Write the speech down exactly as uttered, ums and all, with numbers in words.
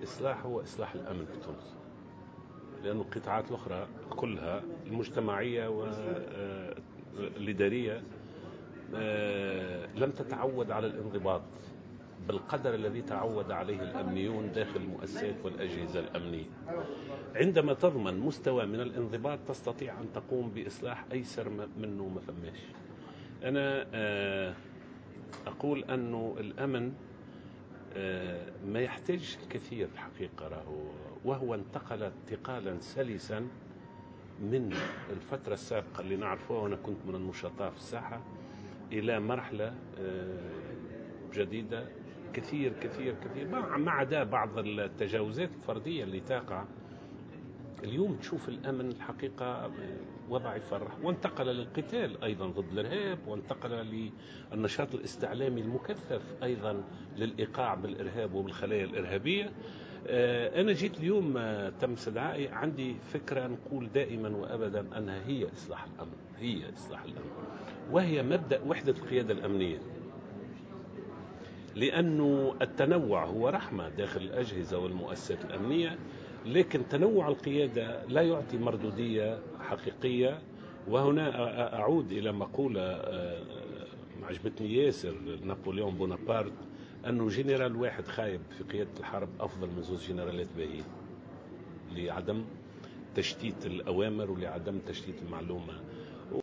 الإصلاح هو إصلاح الأمن في تونس، لأن القطاعات الأخرى كلها المجتمعية والإدارية لم تتعود على الانضباط بالقدر الذي تعود عليه الأمنيون داخل المؤسسات والأجهزة الأمنية. عندما تضمن مستوى من الانضباط تستطيع أن تقوم بإصلاح أيسر منه ما فماش. أنا أقول أنه الأمن ما يحتاج الكثير الحقيقة راهو، وهو انتقل انتقالا سلسا من الفترة السابقة اللي نعرفوها، وأنا كنت من النشطاء في الساحة، إلى مرحلة جديدة كثير كثير كثير، ما عدا بعض التجاوزات الفردية اللي تقع. اليوم تشوف الأمن الحقيقة وضع يفرح، وانتقل للقتال أيضا ضد الإرهاب، وانتقل للنشاط الاستعلامي المكثف أيضا للإيقاع بالإرهاب وبالخلايا الإرهابية. أنا جيت اليوم تم استدعائي، عندي فكرة نقول دائما وأبدا أنها هي إصلاح الأمن، هي إصلاح الأمن، وهي مبدأ وحدة القيادة الأمنية. لأنه التنوع هو رحمة داخل الأجهزة والمؤسسات الأمنية، لكن تنوع القيادة لا يعطي مردودية حقيقية. وهنا أعود إلى مقولة عجبتني ياسر نابليون بونابرت، أنه جنرال واحد خايب في قيادة الحرب أفضل من زوج جنرالات باهين، لعدم تشتيت الأوامر ولعدم تشتيت المعلومة